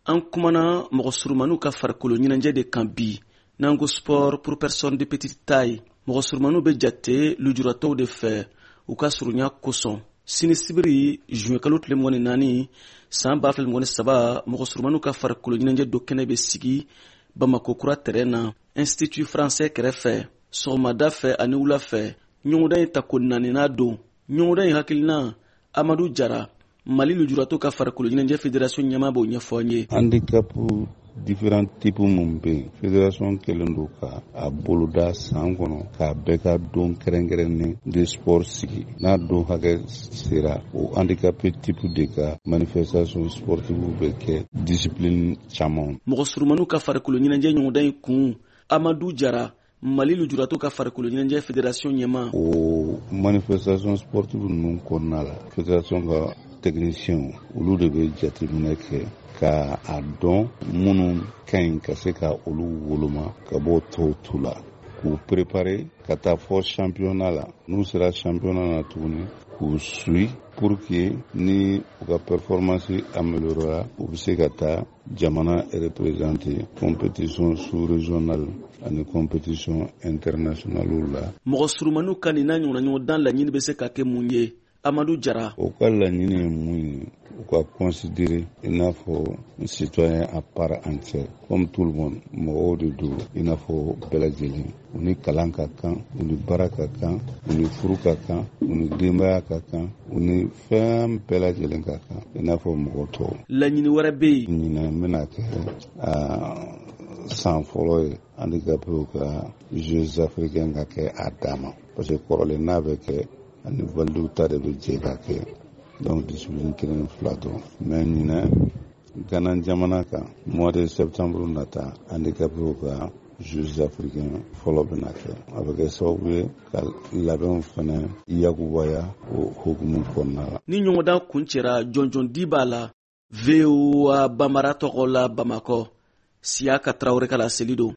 an kumana mɔgɔ surumaniw ka farikolo ɲɛnajɛ de kan bi n'an ko sport pour personnes de petite taille. Mɔgɔ surumaniw bɛ jate lujuratɔw de fɛ u ka surunya kosɔn. Sini sibiri juin kalo tile 24 san 2023 mɔgɔ surumaniw ka farikolo ɲɛnajɛ do kɛnɛ bɛ sigi Bamako kura terrain na Institut français kɛrɛfɛ sɔgɔmada fɛ ani wula fɛ. Ɲɔgɔndan in ta ko 4nan don. Ɲɔgɔndan in hakilina Amadu Jara Mali lujuratɔw ka farikolo ɲɛnajɛ fédération ɲɛmaa b'o ɲɛfɔ an ye. Handicap différents types mun bɛ yen fédération kɛlen don ka a boloda san kɔnɔ k'a bɛɛ ka don kɛrɛnkɛrɛnnen de sport sigi n'a don hakɛ sera o handicapé type de ka manifestation sportive bɛ kɛ discipline caman. Mɔgɔ surumaniw ka farikolo ɲɛnajɛ ɲɔgɔndan in kun Amadu Jara Mali lujuratɔw ka farikolo ɲɛnajɛ fédération ɲɛmaa. O manifestation sportive ninnu kɔnɔna la fédération ka technicien olu de bɛ jateminɛ kɛ ka a dɔn minnu ka ɲi ka se ka olu woloma ka bɔ tɔw tu la k'u préparer ka taa fɔ championnat la n'u sera championnat na tuguni k'u suit pour que ni u ka performance améliorera u bɛ se ka taa jamana représenter compétition sous-régionale ani compétition internationale la. Mɔgɔ surumaniw ka nin n'a ɲɔgɔnna ɲɔgɔndan laɲini bɛ se ka kɛ mun ye? Amadou Jara. O ka laɲini ye mun ye u ka considérer i n'a fɔ citoyen à part entière comme tout le monde mɔgɔw de don i n'a fɔ bɛɛ lajɛlen u ni kalan ka kan u ni baara ka kan u ni furu ka kan u ni denbaya ka kan u ni fɛn bɛɛ lajɛlen ka kan i n'a fɔ mɔgɔ tɔw. Laɲini wɛrɛ bɛ yen. Ɲinan n bɛna kɛ san fɔlɔ ye handicapéw ka Jeux africains ka kɛ a dan ma parce que kɔrɔlen n'a bɛ kɛ ani validiw ta de bɛ jɛ ka kɛ donc discipline 1 ni 2 dɔrɔn mais ɲinan Ghana jamana kan mois de septembre nata handicapéw ka Jeux africains fɔlɔ bɛna kɛ a bɛ kɛ sababu ye ka labɛnw fana yakubaya o hukumu kɔnɔna la. Ni ɲɔgɔndan kun cɛra jɔnjɔn di b'a la VOA Bambara tɔgɔ la Bamakɔ Siaka Traoré ka laseli don.